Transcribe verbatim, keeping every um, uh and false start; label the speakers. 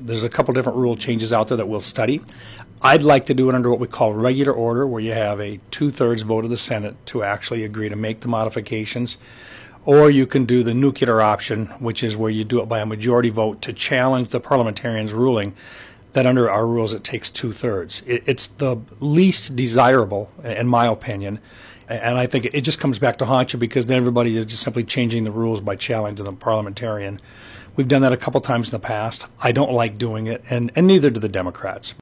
Speaker 1: there's a couple different rule changes out there that we'll study. I'd like to do it under what we call regular order, where you have a two-thirds vote of the Senate to actually agree to make the modifications. Or you can do the nuclear option, which is where you do it by a majority vote to challenge the parliamentarians' ruling that under our rules it takes two-thirds. It, it's the least desirable, in my opinion, and I think it, it just comes back to haunt you, because then everybody is just simply changing the rules by challenging the parliamentarian. We've done that a couple times in the past. I don't like doing it, and, and neither do the Democrats.